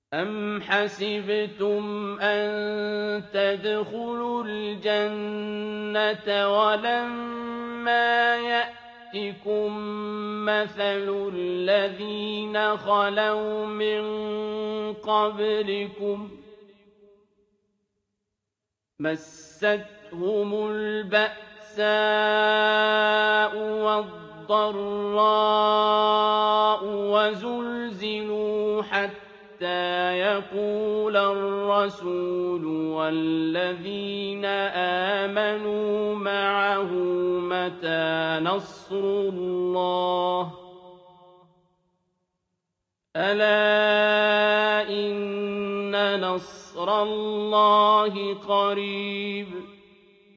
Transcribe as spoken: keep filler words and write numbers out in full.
أَمْ حَسِبْتُمْ أَن تَدْخُلُوا الْجَنَّةَ وَلَمَّا يَأْتِكُم مَّثَلُ الَّذِينَ خَلَوْا مِن قَبْلِكُم مَّسَّتْهُمُ الْبَأْسَاءُ وَالضَّرَّاءُ وَزُلْزِلُوا حَتَّىٰ يَقُولَ الرَّسُولُ وَالَّذِينَ آمَنُوا مَعَهُ مَتَىٰ نَصْرُ اللَّهِ ۗ أَلَا إِنَّ نَصْرَ اللَّهِ قَرِيبٌ